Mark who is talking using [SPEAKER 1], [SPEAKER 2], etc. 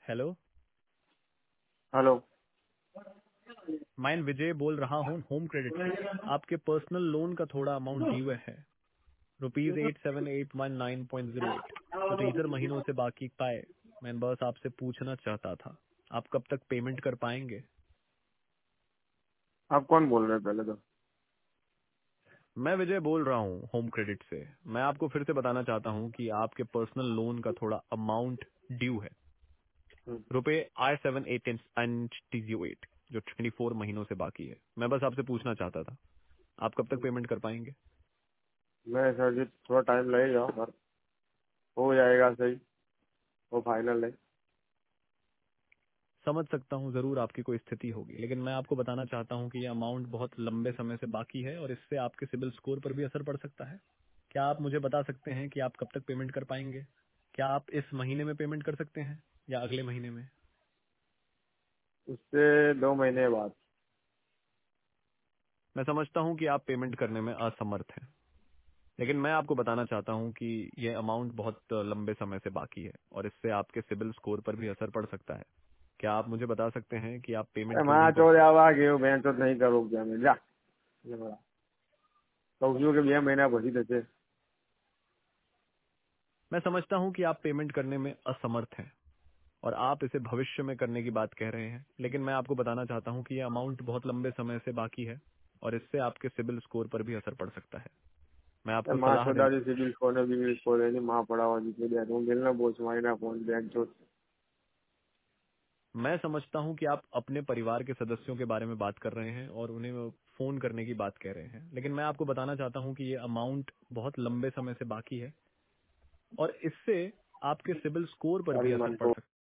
[SPEAKER 1] Hello.
[SPEAKER 2] Hello.
[SPEAKER 1] मैं विजय बोल रहा हूँ होम क्रेडिट से। आपके पर्सनल लोन का थोड़ा अमाउंट ड्यू है ₹87,819.08 जो 3 महीनों से बाकी पाए। मैं बस आपसे पूछना चाहता था आप कब तक पेमेंट कर पाएंगे।
[SPEAKER 2] आप कौन बोल रहे हैं पहले तो?
[SPEAKER 1] मैं विजय बोल रहा हूँ होम क्रेडिट से। मैं आपको फिर से बताना चाहता हूँ कि आपके पर्सनल लोन का थोड़ा अमाउंट ड्यू है ₹I7808 जो 24 महीनों से बाकी है। मैं बस आपसे पूछना चाहता था आप कब तक पेमेंट कर पाएंगे।
[SPEAKER 2] मैं सर जी थोड़ा टाइम लगेगा पर हो जाएगा सही। वो फाइनल है।
[SPEAKER 1] समझ सकता हूँ जरूर आपकी कोई स्थिति होगी, लेकिन मैं आपको बताना चाहता हूँ कि ये अमाउंट बहुत लंबे समय से बाकी है और इससे आपके सिबिल स्कोर पर भी असर पड़ सकता है। क्या आप मुझे बता सकते हैं कि आप कब तक पेमेंट कर पाएंगे। क्या आप इस महीने में पेमेंट कर सकते हैं या अगले महीने में।
[SPEAKER 2] उससे 2 महीने बाद।
[SPEAKER 1] मैं समझता हूँ कि आप पेमेंट करने में असमर्थ हैं, लेकिन मैं आपको बताना चाहता हूँ कि ये अमाउंट बहुत लंबे समय से बाकी है और इससे आपके सिबिल स्कोर पर भी असर पड़ सकता है। क्या आप मुझे बता सकते हैं कि आप पेमेंट क्यों
[SPEAKER 2] मैं
[SPEAKER 1] नहीं कर
[SPEAKER 2] चोर
[SPEAKER 1] सकते।
[SPEAKER 2] आवा गए बहन चोर नहीं करो क्या मैं जा तो उसमें के भैया महीना भरी देते।
[SPEAKER 1] मैं समझता हूँ कि आप पेमेंट करने में असमर्थ हैं और आप इसे भविष्य में करने की बात कह रहे हैं, लेकिन मैं आपको बताना चाहता हूं कि ये अमाउंट बहुत लंबे समय से बाकी है और इससे आपके सिबिल स्कोर पर भी असर पड़ सकता है। मैं आपको
[SPEAKER 2] माँ
[SPEAKER 1] सलाह
[SPEAKER 2] चौदह
[SPEAKER 1] देना।
[SPEAKER 2] सिविल स्कोर बिविल स्कोर है नहीं माँ पड़ा हुआ जितने दिया तुम मिलना बोझ माइना फोन बैंक चोर।
[SPEAKER 1] मैं समझता हूं कि आप अपने परिवार के सदस्यों के बारे में बात कर रहे हैं और उन्हें फोन करने की बात कह रहे हैं, लेकिन मैं आपको बताना चाहता हूं कि ये अमाउंट बहुत लंबे समय से बाकी है और इससे आपके सिबिल स्कोर पर भी
[SPEAKER 2] सारी
[SPEAKER 1] असर
[SPEAKER 2] मन
[SPEAKER 1] पड़
[SPEAKER 2] को
[SPEAKER 1] सकता है।